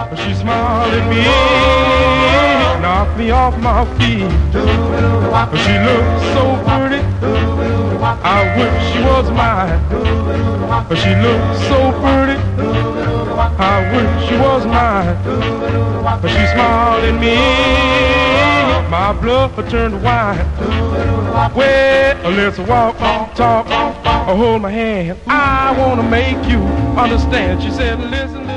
She smiled at me, knocked me off my feet. She looked so pretty, I wish she was mine. She looked so pretty, I wish she was mine. She smiled at me, my blood turned wine. Well, let's walk, talk, hold my hand. I wanna make you understand. She said, listen.